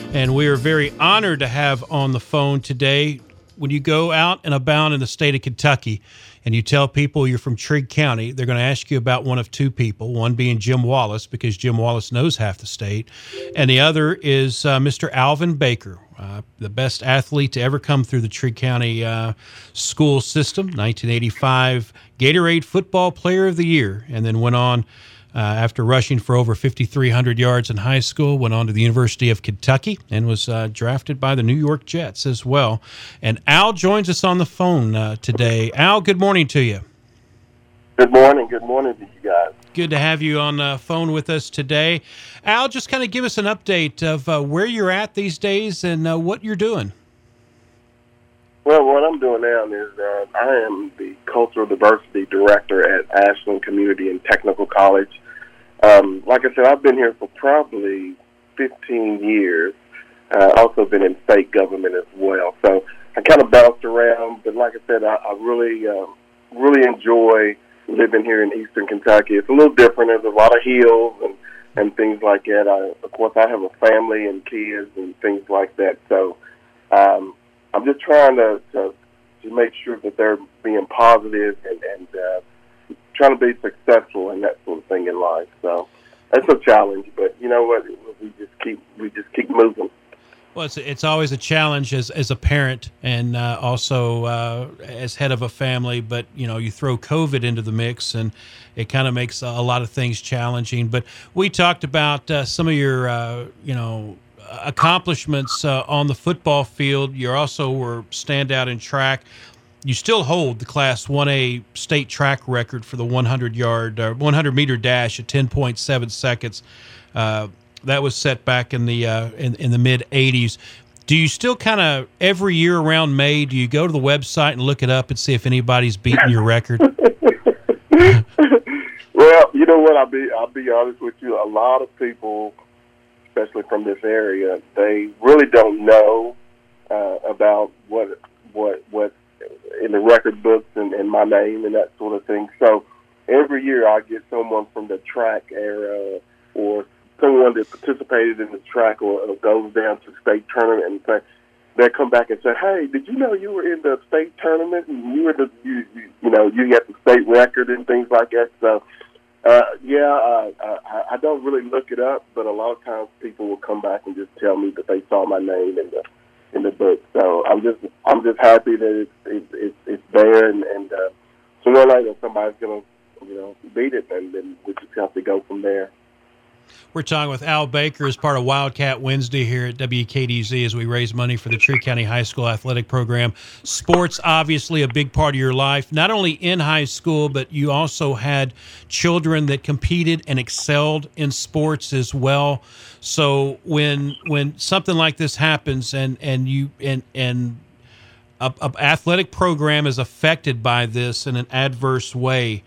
And we are very honored to have on the phone today. When you go out and about in the state of Kentucky and you tell people you're from Trigg County, they're going to ask you about one of two people, one being Jim Wallace, because Jim Wallace knows half the state, and the other is Mr. Alvin Baker, the best athlete to ever come through the Trigg County school system, 1985 Gatorade Football Player of the Year, and then went on after rushing for over 5,300 yards in high school, went on to the University of Kentucky and was drafted by the New York Jets as well. And Al joins us on the phone today. Al, good morning to you. Good morning. Good morning to you guys. Good to have you on the phone with us today. Al, just kind of give us an update of where you're at these days and what you're doing. Well, what I'm doing now is I am the Cultural Diversity Director at Ashland Community and Technical College. Like I said, I've been here for probably 15 years. Also been in state government as well. So I kind of bounced around, but like I said, I really enjoy living here in Eastern Kentucky. It's a little different. There's a lot of hills and things like that. Of course, I have a family and kids and things like that. So I'm just trying to make sure that they're being positive and trying to be successful and that sort of thing in life. So that's a challenge, but you know what? We just keep moving. Well, it's always a challenge as a parent and also as head of a family. But you know, you throw COVID into the mix, and it kind of makes a lot of things challenging. But we talked about some of your accomplishments on the football field. You also were standout in track. You still hold the Class 1A state track record for the 100-meter dash at 10.7 seconds. That was set back in the in the mid 80s. Do you still kind of every year around May? Do you go to the website and look it up and see if anybody's beaten your record? Well, you know what? I'll be honest with you. A lot of people, especially from this area, they really don't know about what in the record books and my name and that sort of thing. So every year I get someone from the track era or someone that participated in the track or goes down to state tournament and they come back and say, "Hey, did you know you were in the state tournament and you were you got the state record and things like that?" So I don't really look it up, but a lot of times people will come back and just tell me that they saw my name in the book. So I'm just happy that it's there, and sooner or later somebody's gonna beat it, and then we just have to go from there. We're talking with Al Baker as part of Wildcat Wednesday here at WKDZ as we raise money for the Trigg County High School athletic program. Sports, obviously, a big part of your life, not only in high school, but you also had children that competed and excelled in sports as well. So when something like this happens and a athletic program is affected by this in an adverse way,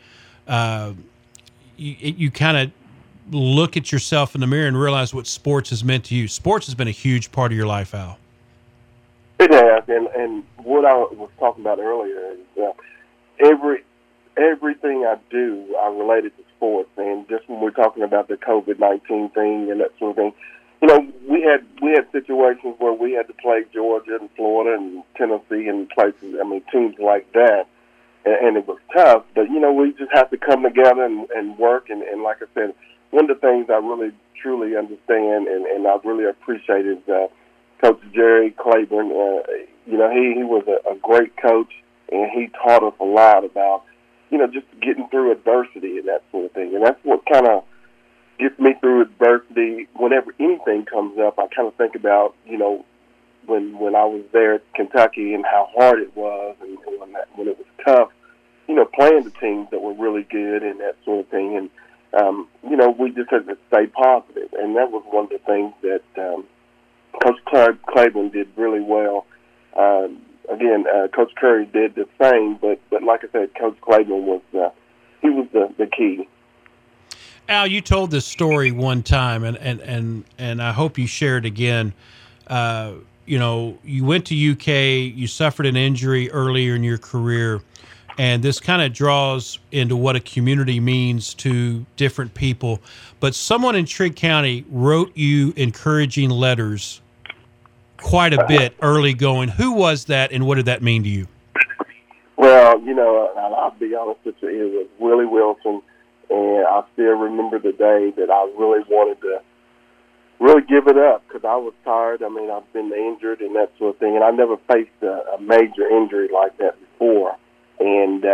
you kind of look at yourself in the mirror and realize what sports has meant to you. Sports has been a huge part of your life, Al. It has, and what I was talking about earlier is everything I do, I related to sports. And just when we're talking about the COVID-19 thing and that sort of thing, we had situations where we had to play Georgia and Florida and Tennessee and places, teams like that, and it was tough. But we just have to come together and work. And like I said, one of the things I really, truly understand and I really appreciate is Coach Jerry Claiborne. He was a great coach, and he taught us a lot about, just getting through adversity and that sort of thing. And that's what kind of gets me through adversity. Whenever anything comes up, I kind of think about, when I was there at Kentucky and how hard it was and when it was tough, playing the teams that were really good and that sort of thing. And we just had to stay positive, and that was one of the things that Coach Claiborne did really well. Coach Curry did the same, but like I said, Coach Claiborne was the key. Al, you told this story one time, and I hope you share it again. You went to UK, you suffered an injury earlier in your career. And this kind of draws into what a community means to different people. But someone in Trigg County wrote you encouraging letters quite a bit early going. Who was that, and what did that mean to you? Well, I'll be honest with you, it was Willie Wilson, and I still remember the day that I really wanted to really give it up because I was tired. I mean, I've been injured and that sort of thing, and I never faced a major injury like that before. And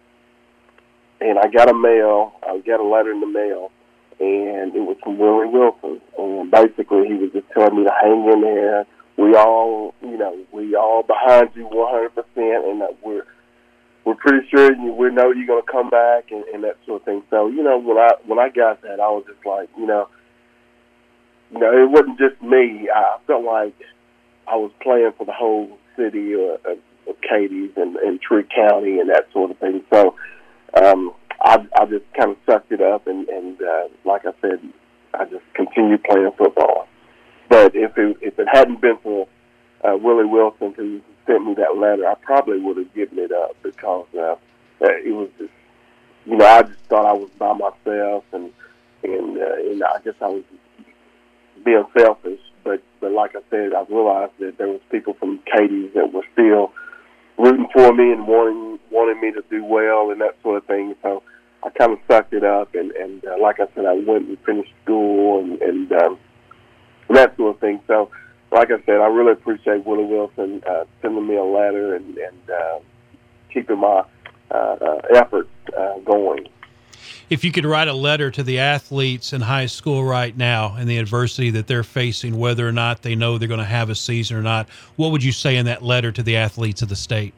I got a letter in the mail, and it was from Willie Wilson. And basically, he was just telling me to hang in there. We all behind you 100%, and that we're pretty sure we know you're going to come back and that sort of thing. So, when I got that, I was just like, it wasn't just me. I felt like I was playing for the whole city of Cadiz and Trigg County and that sort of thing. So I just kind of sucked it up, and like I said, I just continued playing football. But if it hadn't been for Willie Wilson who sent me that letter, I probably would have given it up because it was just, I just thought I was by myself, and I guess I was being selfish. But like I said, I realized that there was people from Cadiz that were still rooting for me and wanting me to do well and that sort of thing. So I kind of sucked it up, and like I said, I went and finished school and that sort of thing. So, like I said, I really appreciate Willie Wilson sending me a letter and keeping my efforts going. If you could write a letter to the athletes in high school right now and the adversity that they're facing, whether or not they know they're going to have a season or not, what would you say in that letter to the athletes of the state?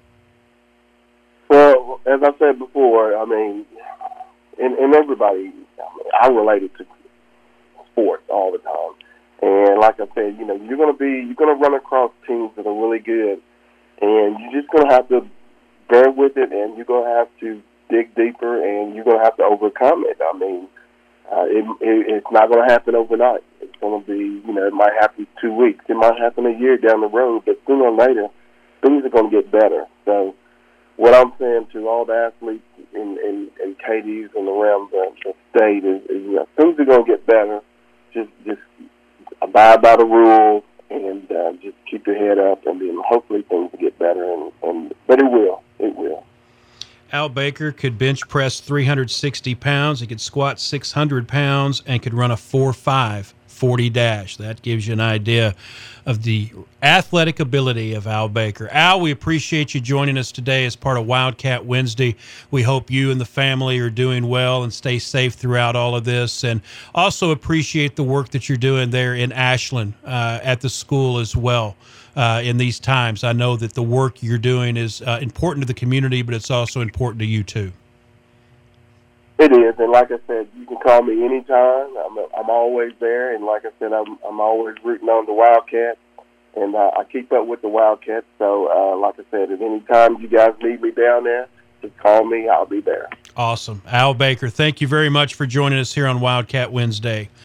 Well, as I said before, I mean, and everybody, I related to sports all the time. And like I said, you're going to run across teams that are really good, and you're just going to have to bear with it, and you're going to have to dig deeper, and you're going to have to overcome it. I mean, it's not going to happen overnight. It's going to be, it might happen 2 weeks. It might happen a year down the road, but sooner or later, things are going to get better. So what I'm saying to all the athletes in Cadiz and around the state is things are going to get better. Just abide by the rules and just keep your head up, and then hopefully things will get better. But it will. It will. Al Baker could bench press 360 pounds. He could squat 600 pounds and could run a 4.5 40 dash. That gives you an idea of the athletic ability of Al Baker. Al, we appreciate you joining us today as part of Wildcat Wednesday. We hope you and the family are doing well and stay safe throughout all of this, and also appreciate the work that you're doing there in Ashland at the school as well. In these times, I know that the work you're doing is important to the community, but it's also important to you too. It is, and like I said, you can call me anytime. I'm always there, and like I said, I'm always rooting on the Wildcats, and I keep up with the Wildcats. So, like I said, at any time you guys need me down there, just call me. I'll be there. Awesome. Al Baker, thank you very much for joining us here on Wildcat Wednesday.